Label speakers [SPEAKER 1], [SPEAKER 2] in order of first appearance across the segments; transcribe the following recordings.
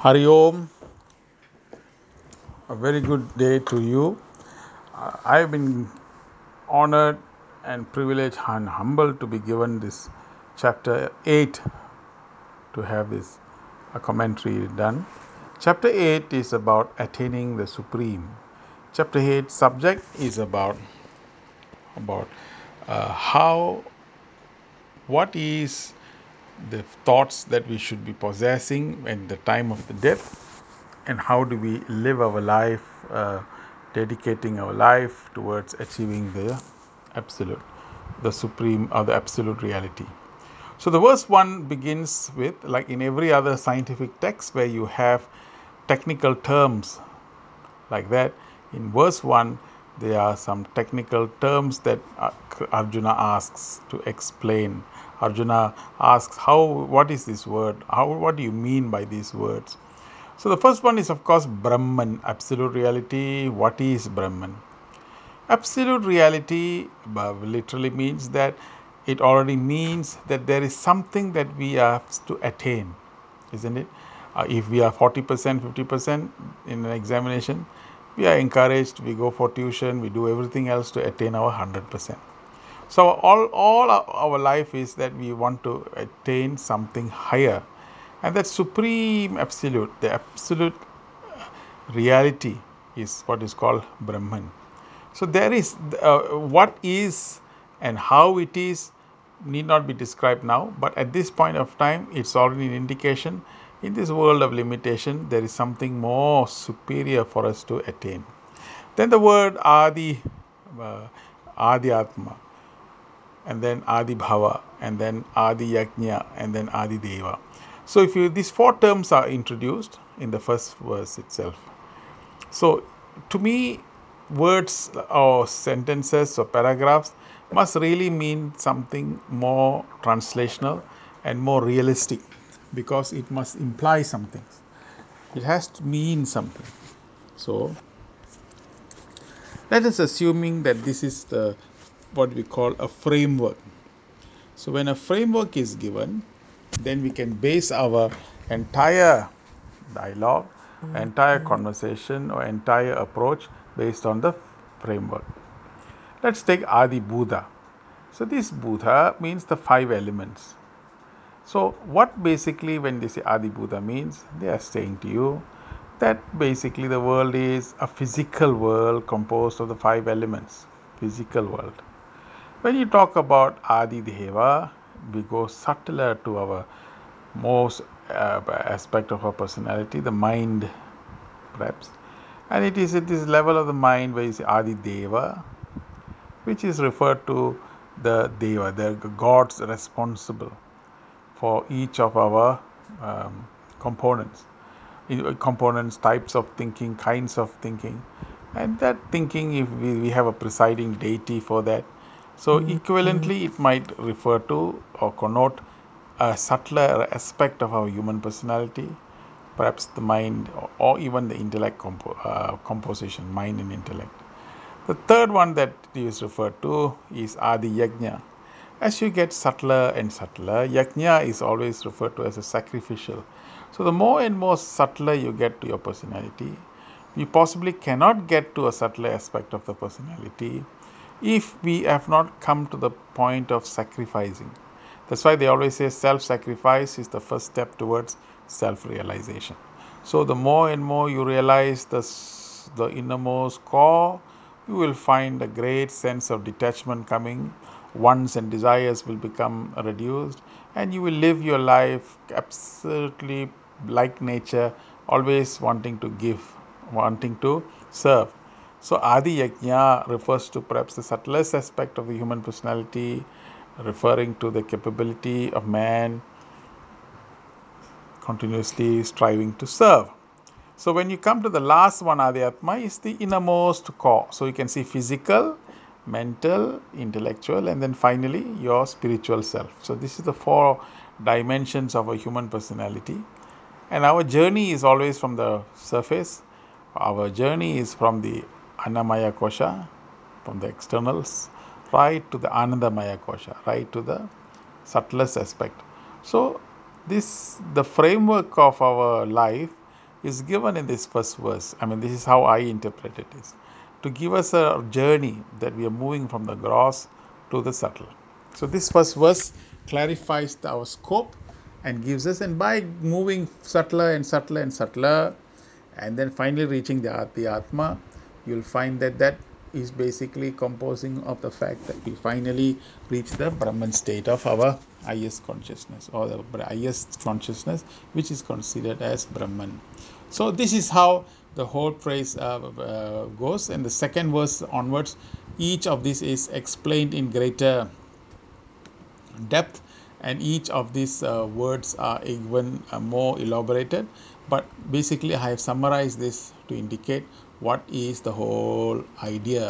[SPEAKER 1] Hari Om, a very good day to you. I've been honored and privileged and humbled to be given this chapter 8 to have this a commentary done. Chapter 8 is about attaining the supreme. Chapter 8 subject is about how what is the thoughts that we should be possessing at the time of the death, and how do we live our life, dedicating our life towards achieving the absolute, the supreme or the absolute reality. So the verse 1 begins with, like in every other scientific text where you have technical terms like that, in verse 1 there are some technical terms that Arjuna asks to explain. Arjuna asks, what is this word? What do you mean by these words? So the first one is, of course, Brahman, absolute reality. What is Brahman? Absolute reality literally means that it already means that there is something that we have to attain, isn't it? If we are 40%, 50% in an examination, we are encouraged, we go for tuition, we do everything else to attain our 100%. So all our life is that we want to attain something higher. And that supreme absolute, the absolute reality is what is called Brahman. So there is what is and how it is need not be described now, but at this point of time, it's already an indication. In this world of limitation, there is something more superior for us to attain. Then the word Adi Atma, and then Adi Bhava, and then Adi Yajna, and then Adi Deva. So if these four terms are introduced in the first verse itself. So to me, words or sentences or paragraphs must really mean something more translational and more realistic, because it must imply something. It has to mean something. So let us assuming that this is the what we call a framework. So when a framework is given, then we can base our entire dialogue, entire conversation, or entire approach based on the framework. Let's take Adi Buddha. So this Buddha means the five elements. So what basically when they say Adi Buddha means, they are saying to you that basically the world is a physical world composed of the five elements. Physical world. When you talk about Adi Deva, we go subtler to our most aspect of our personality, the mind, perhaps. And it is at this level of the mind where you say Adi Deva, which is referred to the Deva, the gods responsible for each of our components. Components, types of thinking, kinds of thinking. And that thinking, if we have a presiding deity for that. So equivalently, it might refer to or connote a subtler aspect of our human personality, perhaps the mind or even the intellect composition, mind and intellect. The third one that is referred to is Adi Yajna. As you get subtler and subtler, Yajna is always referred to as a sacrificial. So the more and more subtler you get to your personality, we possibly cannot get to a subtler aspect of the personality if we have not come to the point of sacrificing. That's why they always say self-sacrifice is the first step towards self-realization. So the more and more you realize the innermost core, you will find a great sense of detachment coming. Wants and desires will become reduced, and you will live your life absolutely like nature, always wanting to give, wanting to serve. So Adi Yajna refers to perhaps the subtlest aspect of the human personality, referring to the capability of man continuously striving to serve. So when you come to the last one, Adhyatma is the innermost core. So you can see physical, mental, intellectual, and then finally your spiritual self. So this is the four dimensions of a human personality. And our journey is always from the surface. Our journey is from the Annamaya Kosha, from the externals, right to the Anandamaya Kosha, right to the subtlest aspect. So this the framework of our life is given in this first verse. I mean, this is how I interpret it is to give us a journey that we are moving from the gross to the subtle. So this first verse clarifies our scope and gives us, and by moving subtler and subtler and subtler, and then finally reaching the Atma, you'll find that that is basically composing of the fact that we finally reach the Brahman state of our highest consciousness, or the highest consciousness, which is considered as Brahman. So this is how the whole phrase goes. And the second verse onwards, each of these is explained in greater depth, and each of these words are even more elaborated, but basically I have summarized this to indicate what is the whole idea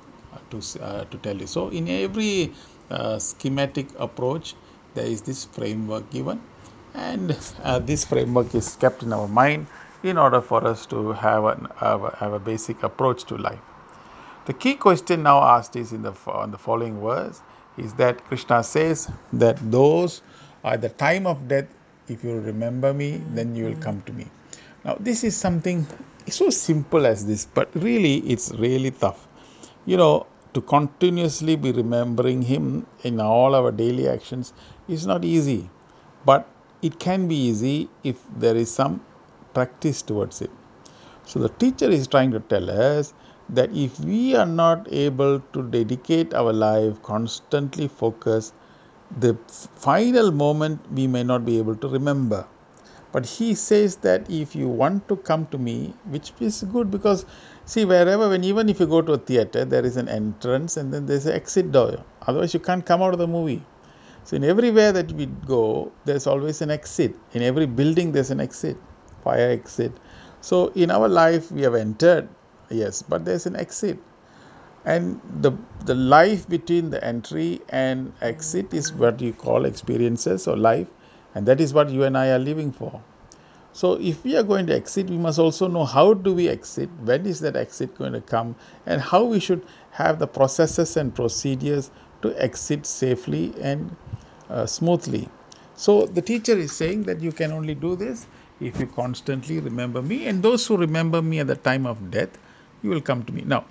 [SPEAKER 1] to tell you. So in every schematic approach there is this framework given, and this framework is kept in our mind in order for us to have a basic approach to life. The key question now asked is on the following verse is that Krishna says that those at the time of death, if you remember me, then you will come to me. Now, this is something so simple as this, but really it's really tough. You know, to continuously be remembering Him in all our daily actions is not easy, but it can be easy if there is some practice towards it. So the teacher is trying to tell us that if we are not able to dedicate our life, constantly focus, the final moment we may not be able to remember. But he says that if you want to come to me, which is good, because see, wherever, when even if you go to a theater, there is an entrance and then there's an exit door. Otherwise, you can't come out of the movie. So in everywhere that we go, there's always an exit. In every building, there's an exit, fire exit. So in our life, we have entered, yes, but there's an exit. And the life between the entry and exit is what you call experiences or life. And that is what you and I are living for. So if we are going to exit, we must also know how do we exit, when is that exit going to come, and how we should have the processes and procedures to exit safely and smoothly. So the teacher is saying that you can only do this if you constantly remember me, and those who remember me at the time of death, you will come to me. Now,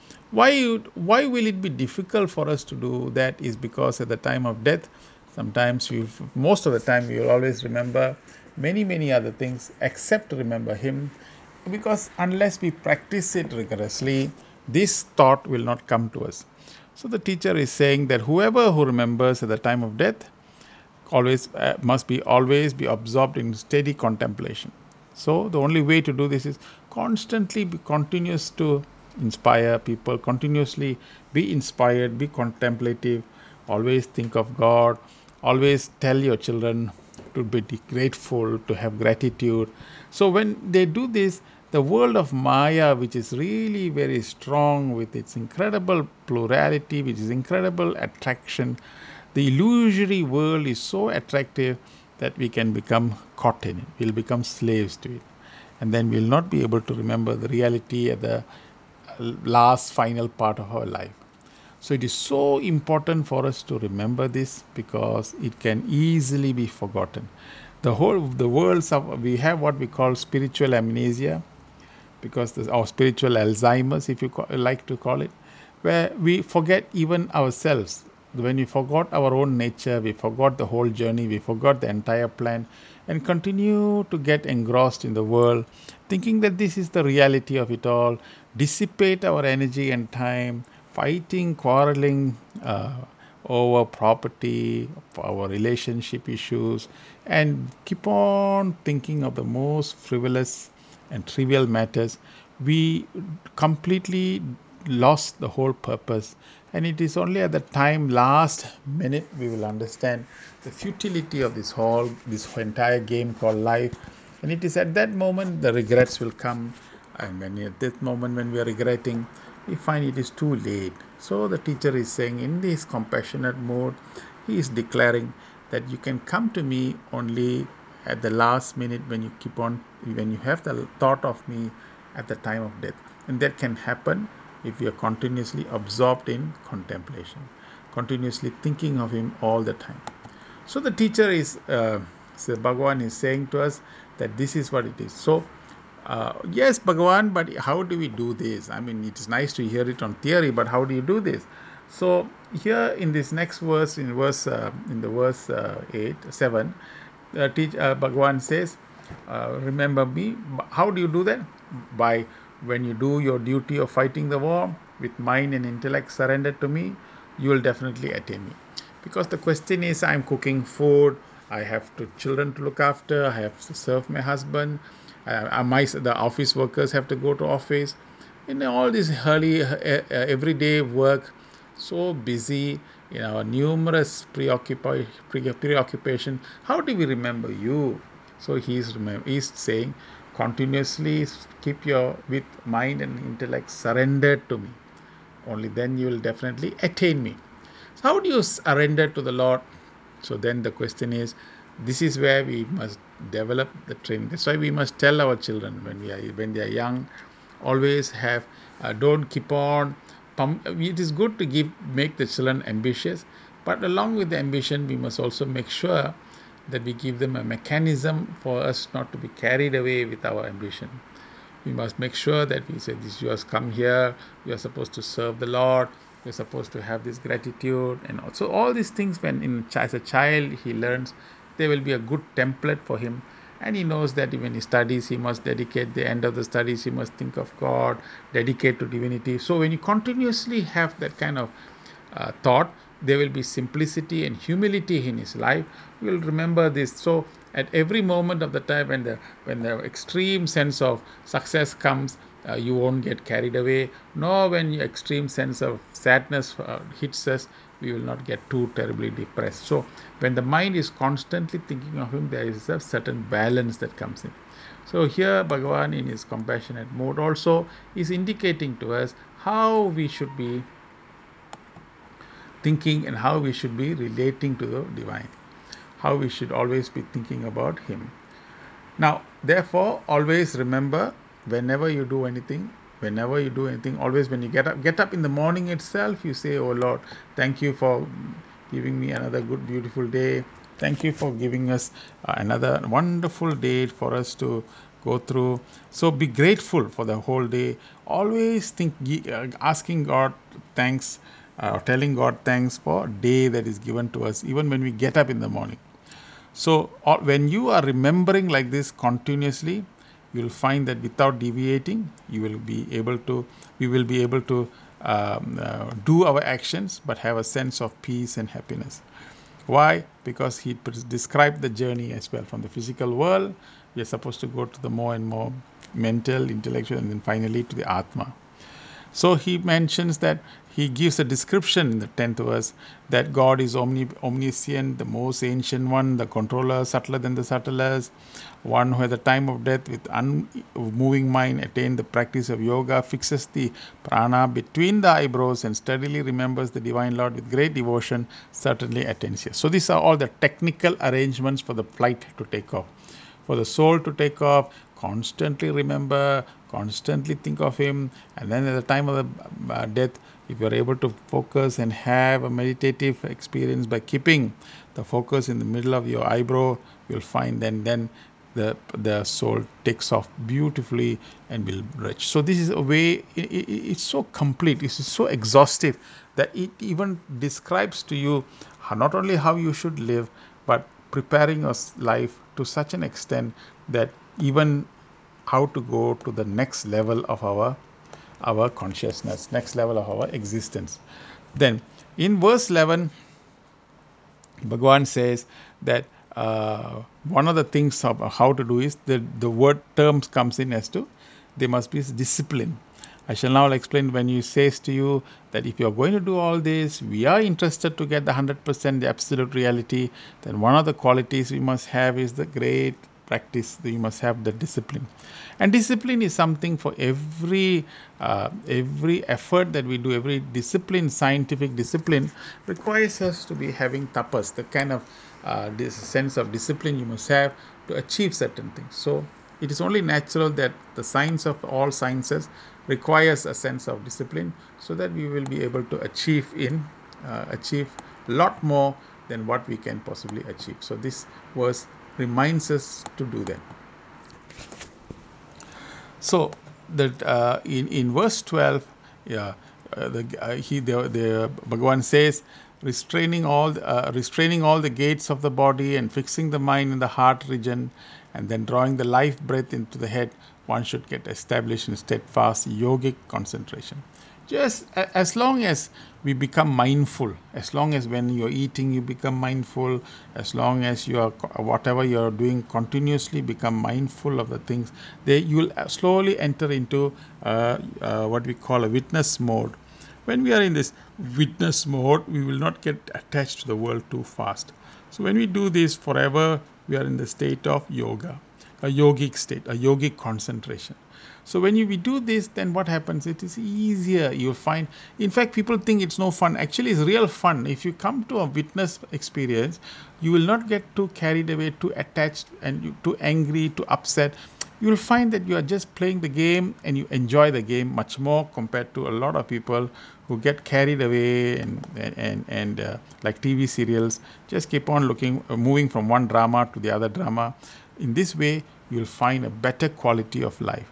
[SPEAKER 1] why will it be difficult for us to do that is because at the time of death, sometimes most of the time we will always remember many other things except to remember him, because unless we practice it rigorously, this thought will not come to us. So the teacher is saying that whoever who remembers at the time of death always must be always be absorbed in steady contemplation. So the only way to do this is constantly be continuous to inspire people, continuously be inspired, be contemplative, always think of God, always tell your children to be grateful, to have gratitude. So when they do this, the world of Maya, which is really very strong with its incredible plurality, which is incredible attraction, the illusory world is so attractive that we can become caught in it. We'll become slaves to it. And then we'll not be able to remember the reality at the last final part of our life. So it is so important for us to remember this because it can easily be forgotten. The worlds of we have what we call spiritual amnesia, because our spiritual Alzheimer's, if you like to call it, where we forget even ourselves. When we forgot our own nature, we forgot the whole journey, we forgot the entire plan, and continue to get engrossed in the world, thinking that this is the reality of it all, dissipate our energy and time, fighting, quarreling over property, our relationship issues, and keep on thinking of the most frivolous and trivial matters, we completely lost the whole purpose. And it is only at the time, last minute, we will understand the futility of this entire game called life. And it is at that moment the regrets will come. And when at that moment when we are regretting, we find it is too late. So the teacher is saying in this compassionate mode, he is declaring that you can come to me only at the last minute when you have the thought of me at the time of death. And that can happen if we are continuously absorbed in contemplation, continuously thinking of him all the time. So the teacher is, so Bhagavan is saying to us that this is what it is. So Yes, Bhagavan, but how do we do this? I mean, it is nice to hear it on theory, but how do you do this? So here in this next verse, in the verse 8, 7, Bhagavan says, "Remember me." How do you do that? By when you do your duty of fighting the war with mind and intellect surrendered to me, you will definitely attain me. Because the question is, I'm cooking food, I have two children to look after, I have to serve my husband, the office workers have to go to office. In all this early everyday work, so busy in our numerous preoccupation, how do we remember you? So he's saying, continuously keep your with mind and intellect surrendered to me. Only then you will definitely attain me. So how do you surrender to the Lord? So then the question is, this is where we must develop the training. That's why we must tell our children when they are young, always have don't keep on. It is good to make the children ambitious, but along with the ambition, we must also make sure that we give them a mechanism for us not to be carried away with our ambition. We must make sure that we say this: you have come here, you are supposed to serve the Lord, you're supposed to have this gratitude, and also all these things. As a child he learns, there will be a good template for him, and he knows that when he studies, he must dedicate the end of the studies, he must think of God, dedicate to divinity. So when you continuously have that kind of thought, there will be simplicity and humility in his life. You will remember this. So at every moment of the time when the extreme sense of success comes, you won't get carried away. Nor when the extreme sense of sadness hits us, we will not get too terribly depressed. So when the mind is constantly thinking of him, there is a certain balance that comes in. So here Bhagavan, in his compassionate mode, also is indicating to us how we should be thinking and how we should be relating to the divine, how we should always be thinking about him. Now, therefore, always remember, whenever you do anything, always when you get up in the morning itself, you say, "Oh Lord, thank you for giving me another good, beautiful day. Thank you for giving us another wonderful day for us to go through." So be grateful for the whole day. Always asking God thanks, telling God thanks for a day that is given to us, even when we get up in the morning. So when you are remembering like this continuously, you will find that without deviating, we will be able to do our actions, but have a sense of peace and happiness. Why? Because he described the journey as well. From the physical world, we are supposed to go to the more and more mental, intellectual, and then finally to the Atma. So he mentions that he gives a description in the 10th verse that God is omniscient, the most ancient one, the controller, subtler than the subtlest, one who at the time of death with unmoving mind attained the practice of yoga, fixes the prana between the eyebrows and steadily remembers the divine Lord with great devotion, certainly attains here. So these are all the technical arrangements for the flight to take off. For the soul to take off, constantly remember, constantly think of him, and then at the time of the death, if you are able to focus and have a meditative experience by keeping the focus in the middle of your eyebrow, you'll find then the soul takes off beautifully and will reach. So this is a way. It's so complete. It's so exhaustive that it even describes to you not only how you should live, but preparing your life to such an extent that even how to go to the next level of our consciousness, next level of our existence. Then in verse 11, Bhagavan says that one of the things of how to do is the word terms comes in as to there must be discipline. I shall now explain when he says to you that if you are going to do all this, we are interested to get the 100%, the absolute reality, then one of the qualities we must have is the great practice. You must have the discipline. And discipline is something for every effort that we do, every discipline, scientific discipline requires us to be having tapas, the kind of this sense of discipline you must have to achieve certain things. So it is only natural that the science of all sciences requires a sense of discipline, so that we will be able to achieve a lot more than what we can possibly achieve. So this verse reminds us to do that. So that in verse 12, yeah, the Bhagavan says, restraining all the gates of the body and fixing the mind in the heart region, and then drawing the life breath into the head, one should get established in steadfast yogic concentration. Just as long as we become mindful, as long as when you're eating you become mindful, as long as you are whatever you're doing continuously become mindful of the things, they you'll slowly enter into what we call a witness mode. When we are in this witness mode, we will not get attached to the world too fast. So when we do this forever, we are in the state of yoga, a yogic state, a yogic concentration. So when we do this, then what happens? It is easier. You'll find, in fact, people think it's no fun. Actually, it's real fun. If you come to a witness experience, you will not get too carried away, too attached, and too angry, too upset. You will find that you are just playing the game and you enjoy the game much more compared to a lot of people who get carried away and like TV serials, just keep on moving from one drama to the other drama. In this way, you'll find a better quality of life.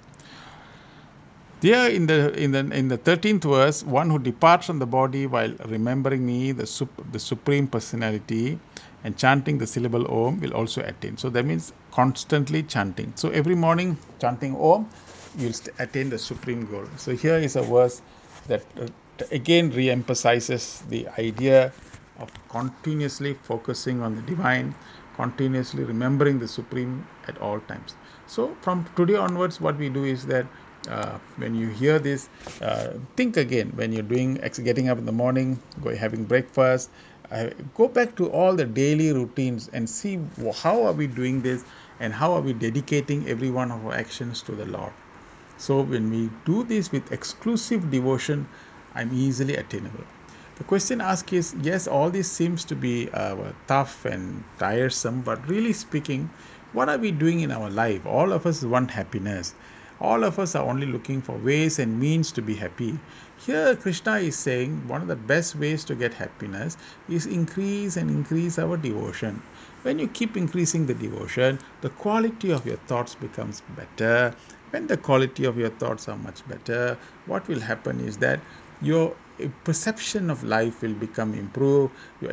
[SPEAKER 1] There in the 13th verse, one who departs from the body while remembering me, the supreme personality, and chanting the syllable Om will also attain. So that means constantly chanting. So every morning chanting Om, you'll attain the supreme goal. So here is a verse that again re-emphasizes the idea of continuously focusing on the divine, continuously remembering the supreme at all times. So from today onwards, what we do is that when you hear this, think again when you're getting up in the morning, having breakfast, go back to all the daily routines and see how are we doing this and how are we dedicating every one of our actions to the Lord. So when we do this with exclusive devotion, I'm easily attainable. The question asked is, yes, all this seems to be tough and tiresome, but really speaking, what are we doing in our life? All of us want happiness. All of us are only looking for ways and means to be happy. Here, Krishna is saying one of the best ways to get happiness is increase and increase our devotion. When you keep increasing the devotion, the quality of your thoughts becomes better. When the quality of your thoughts are much better, what will happen is that your perception of life will become improved, your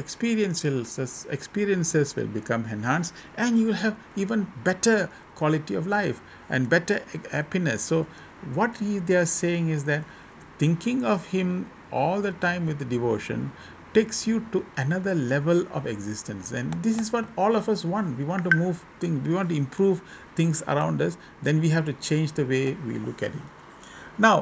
[SPEAKER 1] experiences will become enhanced, and you will have even better quality of life and better happiness. So what they are saying is that thinking of him all the time with the devotion takes you to another level of existence, and this is what all of us want. We want to move things, we want to improve things around us. Then we have to change the way we look at it. Now,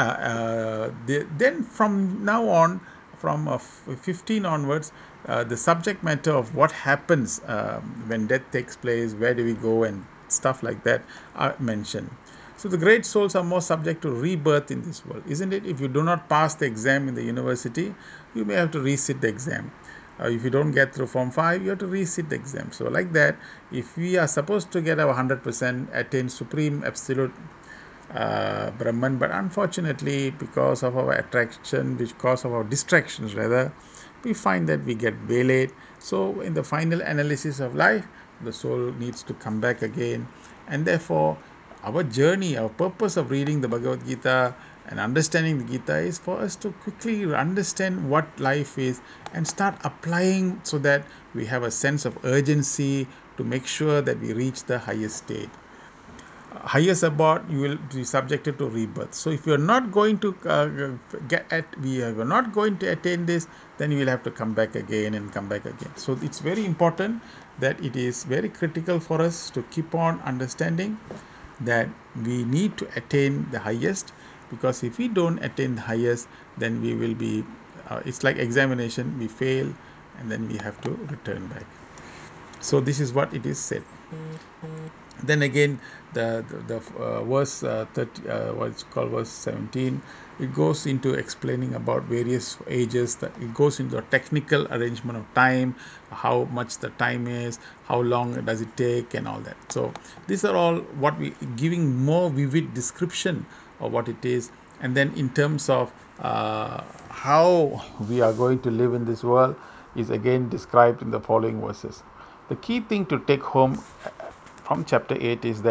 [SPEAKER 1] then from now on, from 15 onwards, the subject matter of what happens when death takes place, where do we go, and stuff like that are mentioned. So the great souls are more subject to rebirth in this world, isn't it? If you do not pass the exam in the university, you may have to resit the exam. If you don't get through Form 5, you have to resit the exam. So like that, if we are supposed to get our 100%, attain supreme absolute Brahman, but unfortunately, because of our attraction, because of our distractions rather, we find that we get waylaid. So, in the final analysis of life, the soul needs to come back again, and therefore, our journey, our purpose of reading the Bhagavad Gita and understanding the Gita is for us to quickly understand what life is and start applying so that we have a sense of urgency to make sure that we reach the highest state. Highest abode, you will be subjected to rebirth. So if you're not going to we are not going to attain this, then you will have to come back again and come back again. So it's very important that it is very critical for us to keep on understanding that we need to attain the highest, because if we don't attain the highest, then we will be it's like examination, we fail and then we have to return back. So this is what it is said. Then again, the verse 30, what's called verse 17, it goes into explaining about various ages. That it goes into a technical arrangement of time, how much the time is, how long does it take, and all that. So these are all what we giving more vivid description of what it is. And then in terms of how we are going to live in this world is again described in the following verses. The key thing to take home from chapter 8 is that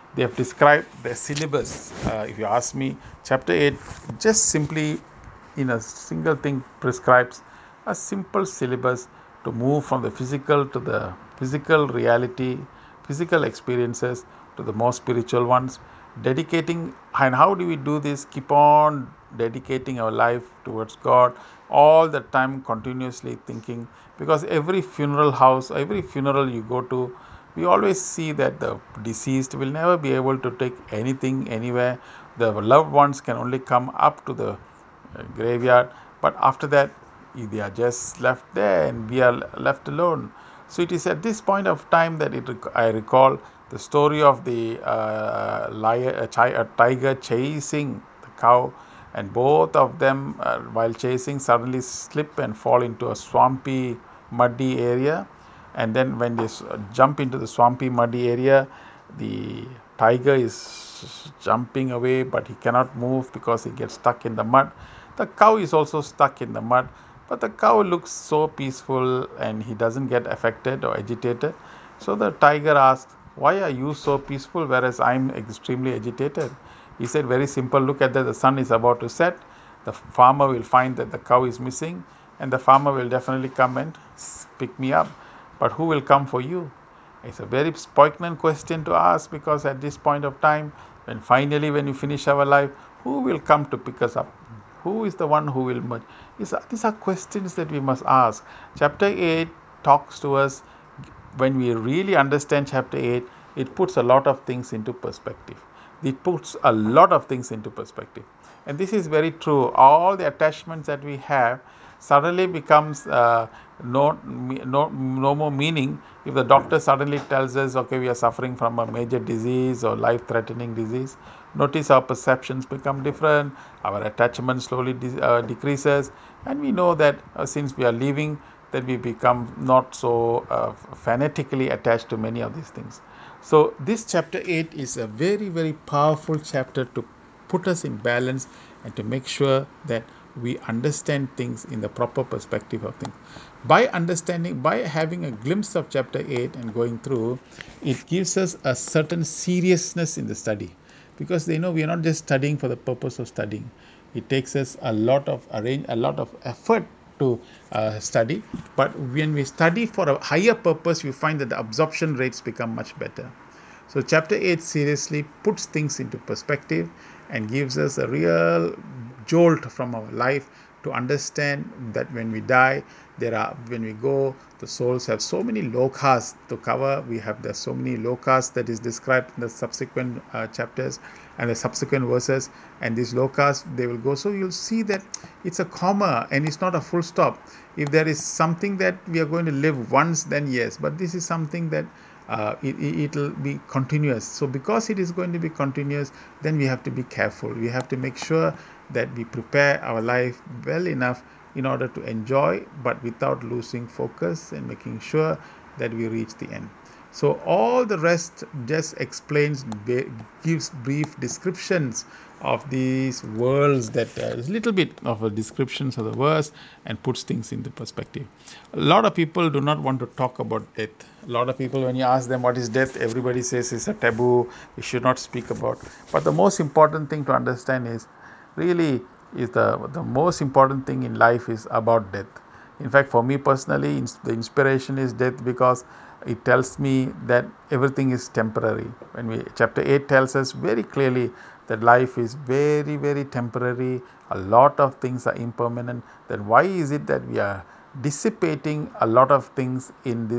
[SPEAKER 1] They have described the syllabus. If you ask me, chapter 8 just simply in a single thing prescribes a simple syllabus to move from the physical to the physical reality, physical experiences to the more spiritual ones. Dedicating, and how do we do this? Keep on dedicating our life towards God all the time, continuously thinking. Because every funeral house, every funeral you go to, we always see that the deceased will never be able to take anything anywhere. The loved ones can only come up to the graveyard, but after that, they are just left there and we are left alone. So it is at this point of time that I recall the story of the a tiger chasing the cow, and both of them, while chasing, suddenly slip and fall into a swampy, muddy area. And then when they jump into the swampy, muddy area, the tiger is jumping away, but he cannot move because he gets stuck in the mud. The cow is also stuck in the mud, but the cow looks so peaceful and he doesn't get affected or agitated. So the tiger asks, "Why are you so peaceful whereas I'm extremely agitated?" He said, "Very simple. Look at that. The sun is about to set. The farmer will find that the cow is missing, and the farmer will definitely come and pick me up. But who will come for you?" It's a very poignant question to ask, because at this point of time, when finally when we finish our life, who will come to pick us up? Who is the one who will merge? These are questions that we must ask. Chapter 8 talks to us. When we really understand chapter 8, it puts a lot of things into perspective. It puts a lot of things into perspective. And this is very true. All the attachments that we have suddenly becomes no more meaning if the doctor suddenly tells us, okay, we are suffering from a major disease or life-threatening disease. Notice our perceptions become different, our attachment slowly decreases, and we know that since we are living, that we become not so fanatically attached to many of these things. So this chapter 8 is a very, very powerful chapter to put us in balance and to make sure that we understand things in the proper perspective of things. By having a glimpse of chapter 8 and going through, it gives us a certain seriousness in the study, because they know we are not just studying for the purpose of studying. It takes us a lot of effort to study, but when we study for a higher purpose, we find that the absorption rates become much better. So, chapter 8 seriously puts things into perspective and gives us a real jolt from our life to understand that when we die, when we go, the souls have so many lokas to cover. We have the so many lokas that is described in the subsequent chapters and the subsequent verses, and these lokas they will go. So you'll see that it's a comma and it's not a full stop. If there is something that we are going to live once, then yes, but this is something that it'll be continuous. So because it is going to be continuous, then we have to be careful. We have to make sure that we prepare our life well enough in order to enjoy, but without losing focus, and making sure that we reach the end. So all the rest just explains, gives brief descriptions of these worlds, that is a little bit of a descriptions of the verse, and puts things into perspective. A lot of people do not want to talk about death. A lot of people, when you ask them what is death, everybody says it's a taboo, we should not speak about. But the most important thing to understand is, really, is the most important thing in life is about death. In fact, for me personally, the inspiration is death, because it tells me that everything is temporary. When we chapter 8 tells us very clearly that life is very, very temporary, a lot of things are impermanent, then why is it that we are dissipating a lot of things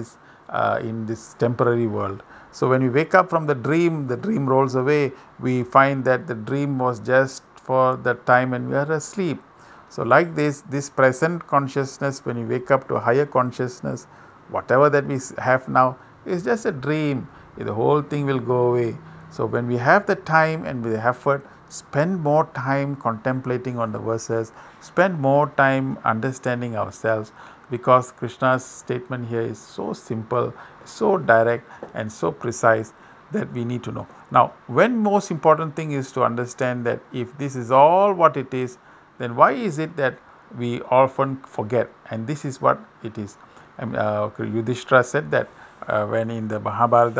[SPEAKER 1] in this temporary world? So when we wake up from the dream rolls away. We find that the dream was just for the time when we are asleep. So like this present consciousness, when we wake up to a higher consciousness, whatever that we have now is just a dream. The whole thing will go away. So when we have the time and the effort, spend more time contemplating on the verses, spend more time understanding ourselves, because Krishna's statement here is so simple, so direct, and so precise that we need to know. Now, when most important thing is to understand that if this is all what it is, then why is it that we often forget? And this is what it is. Yudhishthira said that when in the Mahabharata,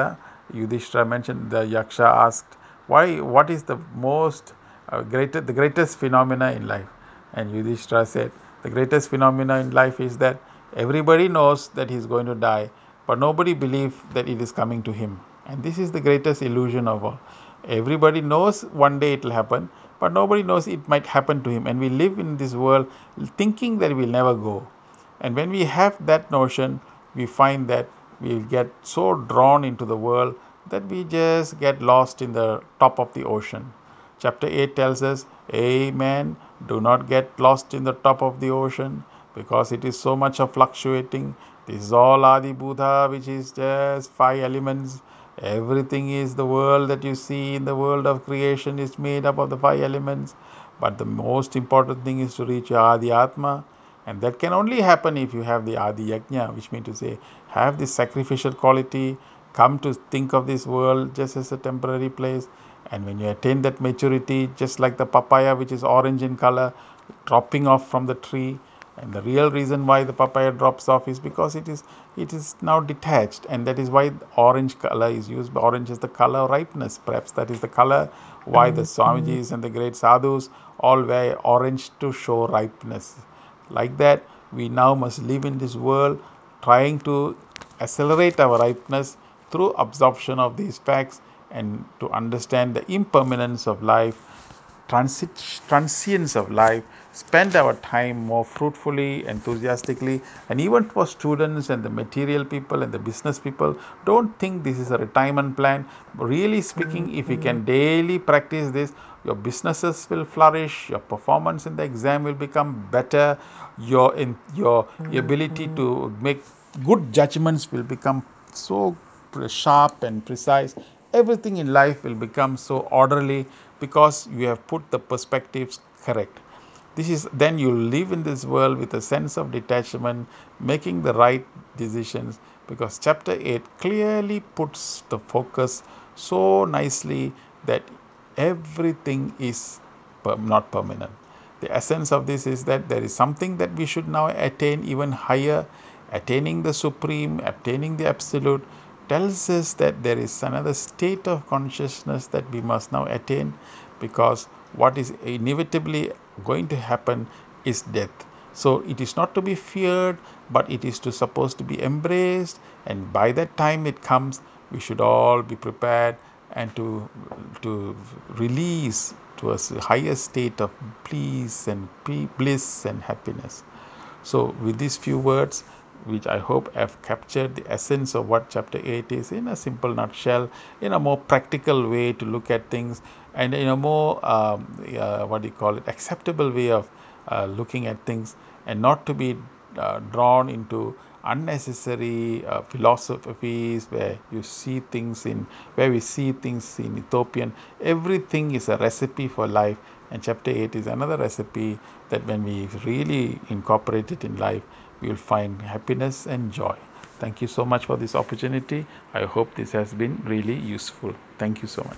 [SPEAKER 1] Yudhishthira mentioned, the Yaksha asked, "Why? What is the most the greatest phenomena in life?" And Yudhishthira said, "The greatest phenomena in life is that everybody knows that he is going to die, but nobody believes that it is coming to him. And this is the greatest illusion of all. Everybody knows one day it will happen, but nobody knows it might happen to him. And we live in this world thinking that we'll never go. And when we have that notion, we find that we get so drawn into the world that we just get lost in the top of the ocean. Chapter 8 tells us, Amen, do not get lost in the top of the ocean because it is so much of fluctuating. This is all Adi Buddha, which is just five elements. Everything is the world that you see in the world of creation is made up of the five elements. But the most important thing is to reach your Adi Atma, and that can only happen if you have the Adi Yajna, which means to say, have this sacrificial quality, come to think of this world just as a temporary place. And when you attain that maturity, just like the papaya, which is orange in color, dropping off from the tree, and the real reason why the papaya drops off is because it is now detached, and that is why orange color is used. Orange is the color of ripeness. Perhaps that is the color why the Swamijis and the great sadhus all wear orange to show ripeness. Like that, we now must live in this world trying to accelerate our ripeness through absorption of these facts and to understand the impermanence of life, transience of life, spend our time more fruitfully, enthusiastically, and even for students and the material people and the business people, don't think this is a retirement plan. Really speaking, if you can daily practice this, your businesses will flourish, your performance in the exam will become better, your ability to make good judgments will become so sharp and precise. Everything in life will become so orderly because you have put the perspectives correct. This is then you live in this world with a sense of detachment, making the right decisions, because chapter 8 clearly puts the focus so nicely that everything is not permanent. The essence of this is that there is something that we should now attain even higher. Attaining the supreme, attaining the absolute tells us that there is another state of consciousness that we must now attain, because what is inevitably going to happen is death. So it is not to be feared, but it is to supposed to be embraced. And by that time it comes, we should all be prepared and to release to a higher state of peace and bliss and happiness. So, with these few words, which I hope have captured the essence of what chapter 8 is in a simple nutshell, in a more practical way to look at things, and in a more, what do you call it, acceptable way of looking at things, and not to be drawn into unnecessary philosophies where you see things in where we see things in Ethiopian. Everything is a recipe for life, and chapter 8 is another recipe that when we really incorporate it in life, we will find happiness and joy. Thank you so much for this opportunity. I hope this has been really useful. Thank you so much.